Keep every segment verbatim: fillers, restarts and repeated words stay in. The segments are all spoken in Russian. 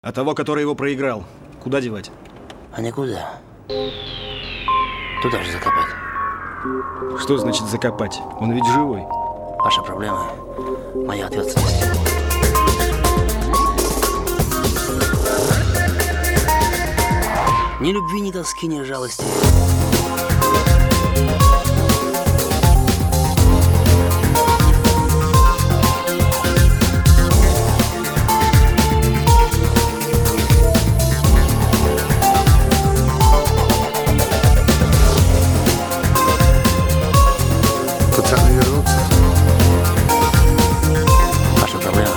А того, который его проиграл, куда девать? А никуда. Туда же закопать. Что значит закопать? Он ведь живой. Ваши проблемы, моя ответственность. Ни любви, ни тоски, ни жалости. Пацаны вернутся. Ваша проблема.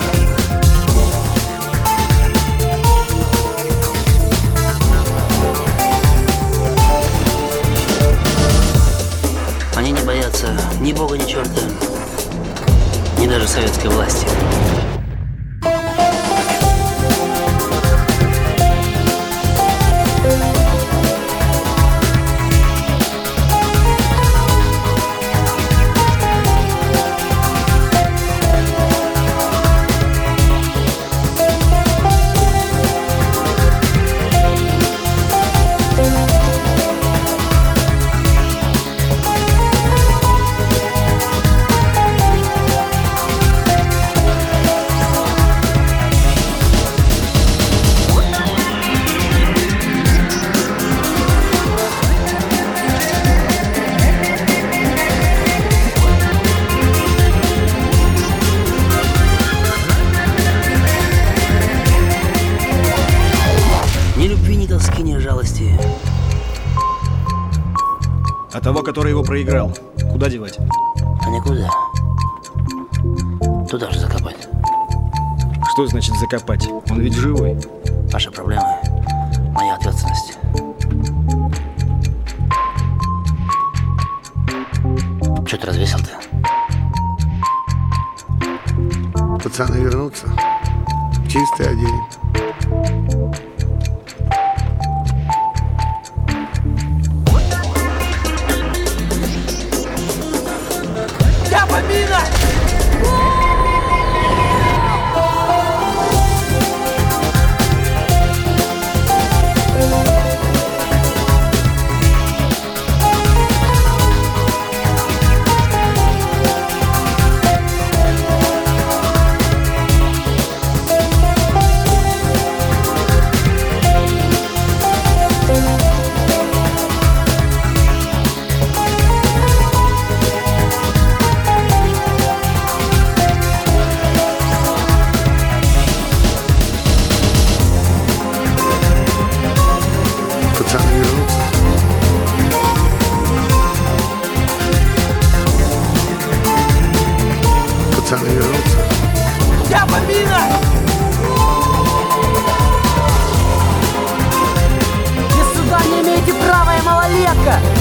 Они не боятся ни бога, ни черта, ни даже советской власти. Ни любви, ни тоски, ни жалости. А того, который его проиграл, куда девать? А никуда. Туда же закопать. Что значит закопать? Он ведь живой. Ваши проблемы, моя ответственность. Че ты развесил-то? Пацаны вернутся. Чистый оденем. Я помина! Пацаны вернутся. Пацаны вернутся. Я помина! Вы сюда не имеете права, я малолетка!